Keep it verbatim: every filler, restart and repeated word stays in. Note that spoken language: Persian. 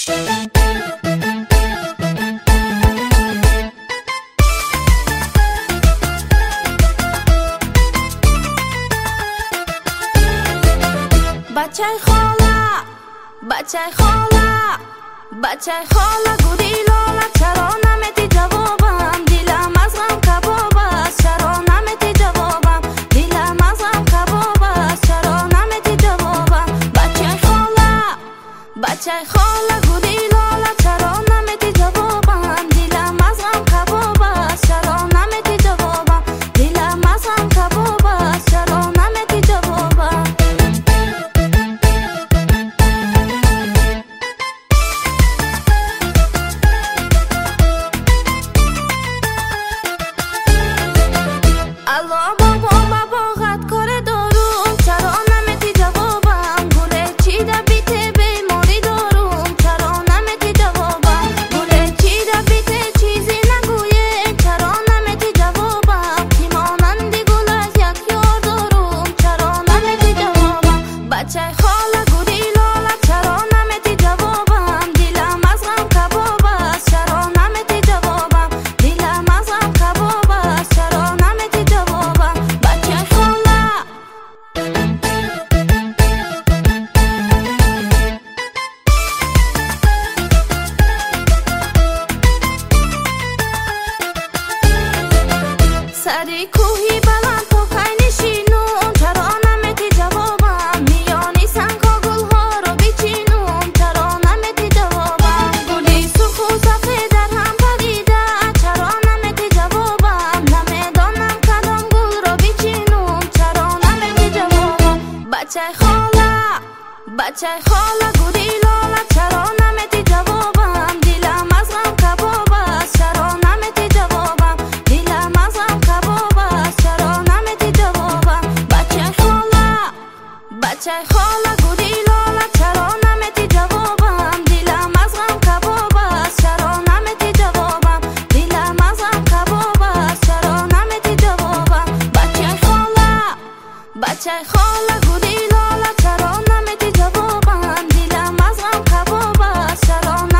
بچه خاله بچه خاله بچه خاله گودی لاله چرا نمیدی جوابم دلم از غم کباب است چرا نمیدی جوابم دلم از غم کباب است چرا نمیدی جوابم بچه خاله بچه خاله گودی لاله چرا نمیدی جوابم دلم از غم کباب است چرا نمیدی جوابم دلم از غم کباب است چرا نمیدی جوابم الله بابا باباغت کار داروم چرا نمیدی جوابم گله چیده بیته بیماری داروم چرا نمیدی جوابم گله چیده بیته چیزی نگویه چرا نمیدی جوابم که مانندی گل از یک یار داروم چرا نمیدی جوابم بچه خاله گودی لاله چرا نمیدی جوابم دلم از غم کباب است چرا نمیدی جوابم دلم از غم کباب است چرا نمیدی جوابم بچه خاله سری کوهی بلند تو خیلی شینون چرا نمیدی جوابم میانی سنگا گلها رو بیچینون چرا نمیدی جوابم گلی سرخ و سفید در هم پریده چرا نمیدی جوابم نمیدانم کدام گل رو بیچینون چرا نمیدی جوابم بچه خاله بچه خاله گودی لاله چرا نمیدی جوابم دلم از غم کباب است چرا نمیدی جوابم دلم از غم کباب است چرا نمیدی جوابم بچه خاله بچه خاله گودی لاله چرا نمیدی جوابم دلم از غم کباب است چرا نمیدی جوابم دلم از غم کباب است چرا نمیدی جوابم بچه خاله بچه خاله گودی لاله چرا نمیدی جوابم دلم از غم کباب است چرا